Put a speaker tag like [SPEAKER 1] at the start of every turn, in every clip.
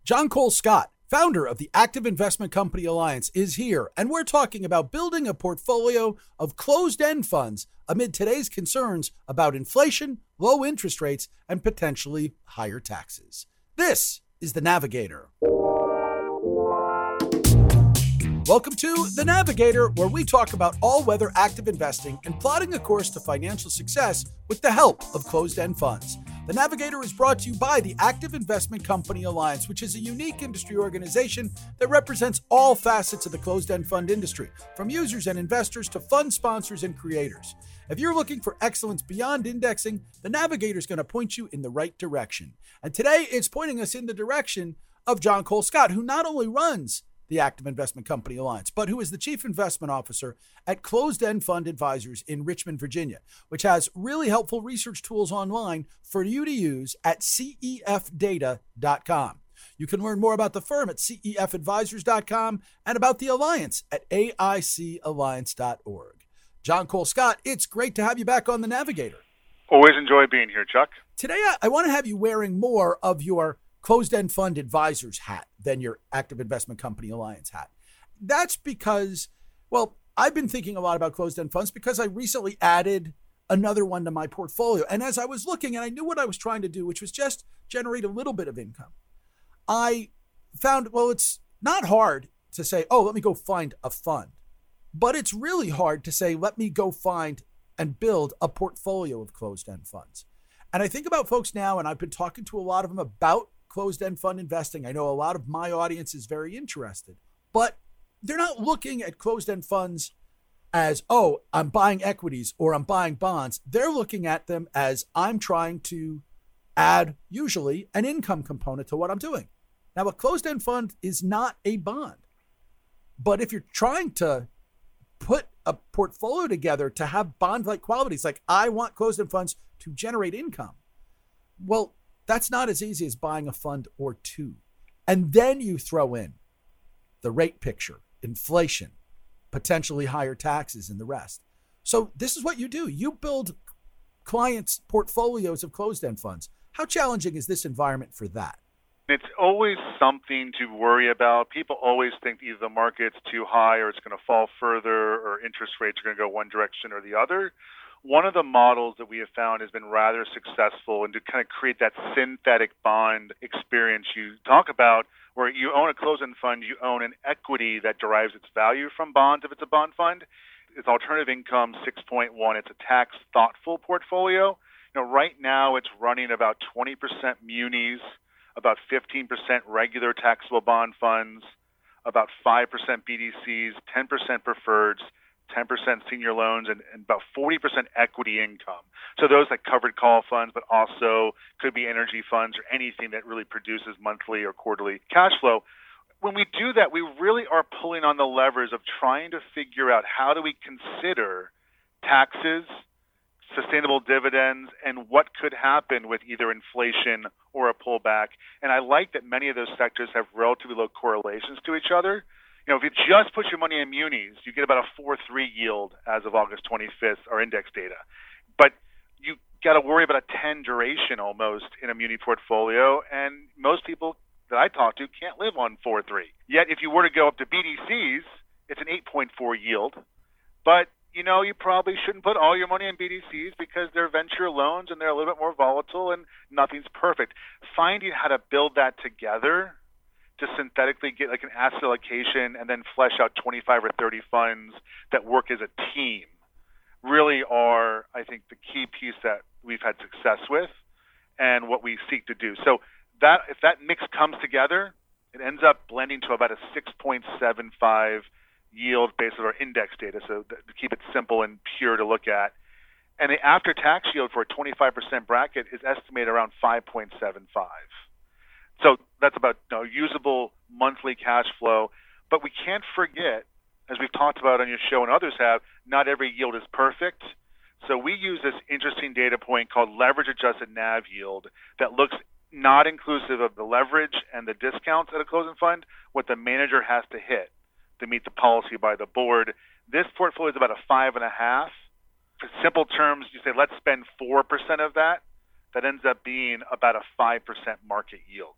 [SPEAKER 1] John Cole Scott, founder of the Active Investment Company Alliance, is here, and we're talking about building a portfolio of closed-end funds amid today's concerns about inflation, low interest rates, and potentially higher taxes. This is The Navigator. Welcome to The Navigator, where we talk about all-weather active investing and plotting a course to financial success with the help of closed-end funds. The Navigator is brought to you by the Active Investment Company Alliance, which is a unique industry organization that represents all facets of the closed-end fund industry, from users and investors to fund sponsors and creators. If you're looking for excellence beyond indexing, the Navigator is going to point you in the right direction. And today it's pointing us in the direction of John Cole Scott, who not only runs the Active Investment Company Alliance, but who is the Chief Investment Officer at Closed End Fund Advisors in Richmond, Virginia, which has really helpful research tools online for you to use at cefdata.com. You can learn more about the firm at cefadvisors.com and about the Alliance at aicalliance.org. John Cole Scott, it's great to have you back on The Navigator.
[SPEAKER 2] Always enjoy being here, Chuck.
[SPEAKER 1] Today, I want to have you wearing more of your closed-end fund advisors hat than your Active Investment Company Alliance hat. That's because, well, I've been thinking a lot about closed-end funds because I recently added another one to my portfolio. And as I was looking, and I knew what I was trying to do, which was just generate a little bit of income, I found, well, it's not hard to say, oh, let me go find a fund. But it's really hard to say, let me go find and build a portfolio of closed-end funds. And I think about folks now, and I've been talking to a lot of them about closed-end fund investing. I know a lot of my audience is very interested, but they're not looking at closed-end funds as, oh, I'm buying equities or I'm buying bonds. They're looking at them as I'm trying to add, usually, an income component to what I'm doing. Now, a closed-end fund is not a bond, but if you're trying to put a portfolio together to have bond-like qualities, like I want closed-end funds to generate income, well, that's not as easy as buying a fund or two. And then you throw in the rate picture, inflation, potentially higher taxes, and the rest. So this is what you do. You build clients' portfolios of closed-end funds. How challenging is this environment for that?
[SPEAKER 2] It's always something to worry about. People always think either the market's too high or it's going to fall further or interest rates are going to go one direction or the other. One of the models that we have found has been rather successful and to kind of create that synthetic bond experience you talk about, where you own a closed-end fund, you own an equity that derives its value from bonds if it's a bond fund. It's alternative income 6.1. It's a tax-thoughtful portfolio. Right now it's running about 20% munis, about 15% regular taxable bond funds, about 5% BDCs, 10% preferreds, 10% senior loans, and about 40% equity income. So those like covered call funds, but also could be energy funds or anything that really produces monthly or quarterly cash flow. When we do that, we really are pulling on the levers of trying to figure out how do we consider taxes, sustainable dividends, and what could happen with either inflation or a pullback. And I like that many of those sectors have relatively low correlations to each other. If you just put your money in munis, you get about a 4.3 yield as of August 25th, our index data. But you got to worry about a 10 duration almost in a muni portfolio, and most people that I talk to can't live on 4.3. Yet if you were to go up to BDCs, it's an 8.4 yield. But you probably shouldn't put all your money in BDCs because they're venture loans and they're a little bit more volatile and nothing's perfect. Finding how to build that together to synthetically get like an asset allocation and then flesh out 25 or 30 funds that work as a team really are, I think, the key piece that we've had success with and what we seek to do. So that if that mix comes together, it ends up blending to about a 6.75 yield based on our index data, so to keep it simple and pure to look at. And the after-tax yield for a 25% bracket is estimated around 5.75. So that's about usable monthly cash flow. But we can't forget, as we've talked about on your show and others have, not every yield is perfect. So we use this interesting data point called leverage-adjusted NAV yield that looks not inclusive of the leverage and the discounts at a closed-end fund, what the manager has to hit to meet the policy by the board. This portfolio is about a 5.5. For simple terms, you say, let's spend 4% of that. That ends up being about a 5% market yield.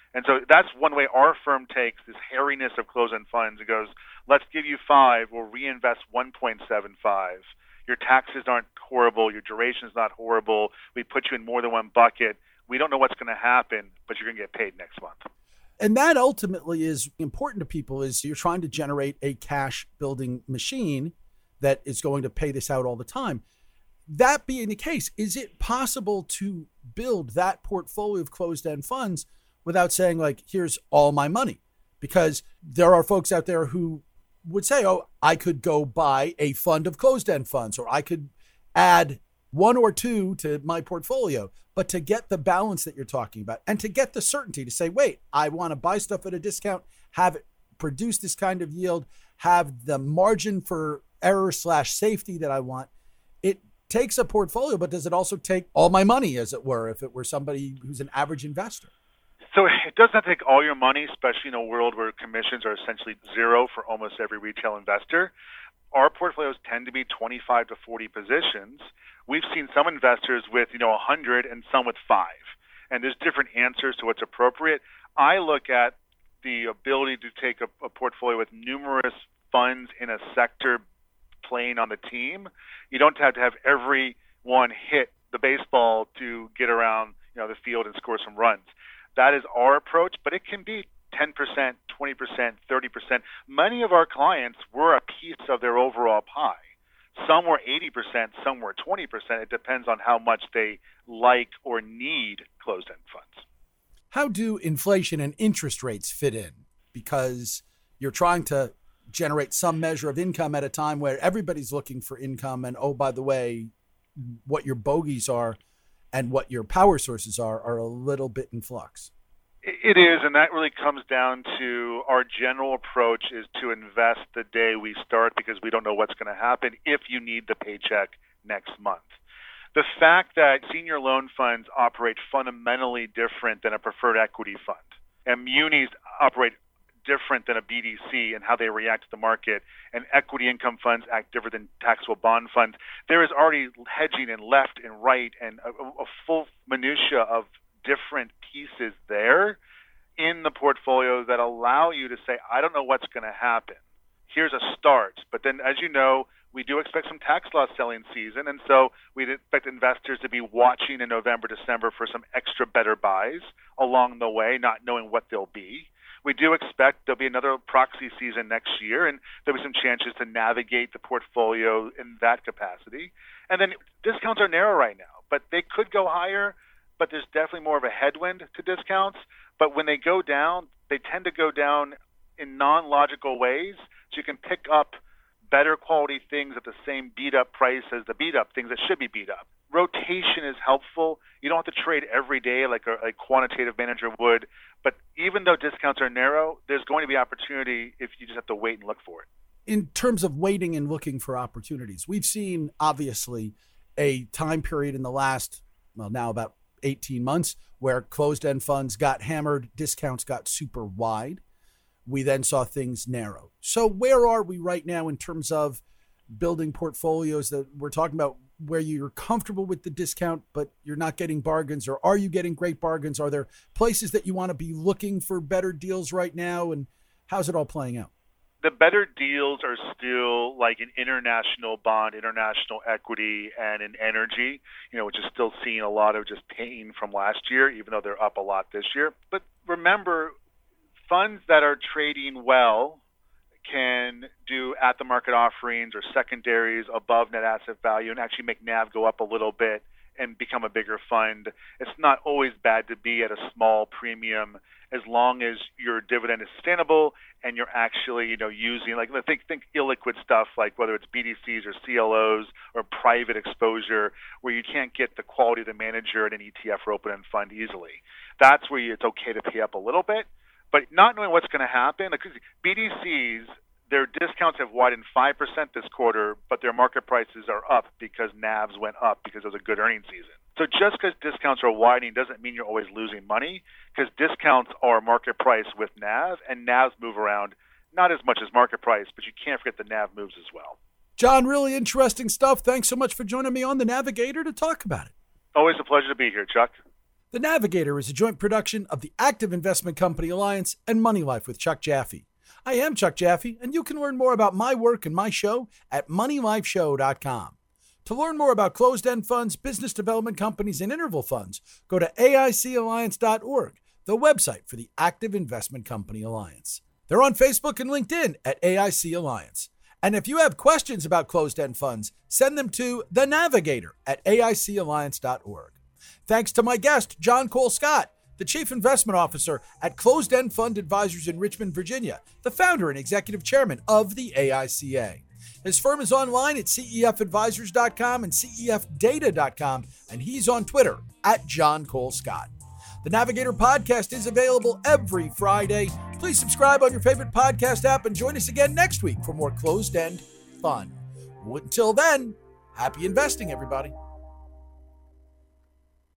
[SPEAKER 2] And so that's one way our firm takes this hairiness of closed-end funds and goes, let's give you 5, we'll reinvest 1.75. Your taxes aren't horrible, your duration is not horrible, we put you in more than one bucket. We don't know what's going to happen, but you're going to get paid next month.
[SPEAKER 1] And that ultimately is important to people, is you're trying to generate a cash building machine that is going to pay this out all the time. That being the case, is it possible to build that portfolio of closed-end funds without saying, like, here's all my money? Because there are folks out there who would say, oh, I could go buy a fund of closed-end funds, or I could add 1 or 2 to my portfolio. But to get the balance that you're talking about and to get the certainty to say, wait, I want to buy stuff at a discount, have it produce this kind of yield, have the margin for error / safety that I want. It takes a portfolio, but does it also take all my money, as it were, if it were somebody who's an average investor?
[SPEAKER 2] So it does not take all your money, especially in a world where commissions are essentially zero for almost every retail investor. Our portfolios tend to be 25 to 40 positions. We've seen some investors with, 100 and some with 5. And there's different answers to what's appropriate. I look at the ability to take a portfolio with numerous funds in a sector playing on the team. You don't have to have everyone hit the baseball to get around, the field and score some runs. That is our approach, but it can be 10%, 20%, 30%. Many of our clients were a piece of their overall pie. Some were 80%, some were 20%. It depends on how much they like or need closed-end funds.
[SPEAKER 1] How do inflation and interest rates fit in? Because you're trying to generate some measure of income at a time where everybody's looking for income. And, oh, by the way, what your bogeys are and what your power sources are a little bit in flux.
[SPEAKER 2] It is, and that really comes down to our general approach is to invest the day we start because we don't know what's going to happen if you need the paycheck next month. The fact that senior loan funds operate fundamentally different than a preferred equity fund, and munis operate different than a BDC and how they react to the market, and equity income funds act different than taxable bond funds, there is already hedging and left and right and a full minutia of different pieces there in the portfolio that allow you to say, I don't know what's going to happen. Here's a start. But then, as you know, we do expect some tax loss selling season, and so we'd expect investors to be watching in November, December for some extra better buys along the way, not knowing what they'll be. We do expect there'll be another proxy season next year, and there'll be some chances to navigate the portfolio in that capacity. And then discounts are narrow right now, but they could go higher, but there's definitely more of a headwind to discounts. But when they go down, they tend to go down in non-logical ways, so you can pick up better quality things at the same beat-up price as the beat-up things that should be beat up. Rotation is helpful. You don't have to trade every day like a quantitative manager would. But even though discounts are narrow, there's going to be opportunity if you just have to wait and look for it.
[SPEAKER 1] In terms of waiting and looking for opportunities, we've seen, obviously, a time period in the last, now about 18 months where closed-end funds got hammered, discounts got super wide. We then saw things narrow. So where are we right now in terms of building portfolios that we're talking about where you're comfortable with the discount, but you're not getting bargains? Or are you getting great bargains? Are there places that you want to be looking for better deals right now? And how's it all playing out?
[SPEAKER 2] The better deals are still like an international bond, international equity, and in energy, which is still seeing a lot of just pain from last year, even though they're up a lot this year. But remember, funds that are trading well can do at-the-market offerings or secondaries above net asset value and actually make NAV go up a little bit and become a bigger fund. It's not always bad to be at a small premium as long as your dividend is sustainable and you're actually, using, like, think illiquid stuff, like whether it's BDCs or CLOs or private exposure where you can't get the quality of the manager at an ETF or open-end fund easily. That's where it's okay to pay up a little bit. But not knowing what's going to happen, like BDCs, their discounts have widened 5% this quarter, but their market prices are up because NAVs went up because it was a good earnings season. So just because discounts are widening doesn't mean you're always losing money, because discounts are market price with NAV, and NAVs move around not as much as market price, but you can't forget the NAV moves as well.
[SPEAKER 1] John, really interesting stuff. Thanks so much for joining me on The Navigator to talk about it.
[SPEAKER 2] Always a pleasure to be here, Chuck.
[SPEAKER 1] The Navigator is a joint production of the Active Investment Company Alliance and Money Life with Chuck Jaffe. I am Chuck Jaffe, and you can learn more about my work and my show at moneylifeshow.com. To learn more about closed-end funds, business development companies, and interval funds, go to aicalliance.org, the website for the Active Investment Company Alliance. They're on Facebook and LinkedIn at AIC Alliance. And if you have questions about closed-end funds, send them to The Navigator at aicalliance.org. Thanks to my guest, John Cole Scott, the Chief Investment Officer at Closed End Fund Advisors in Richmond, Virginia, the founder and executive chairman of the AICA. His firm is online at cefadvisors.com and cefdata.com, and he's on Twitter at John Cole Scott. The Navigator podcast is available every Friday. Please subscribe on your favorite podcast app and join us again next week for more Closed End Fun. Until then, happy investing, everybody.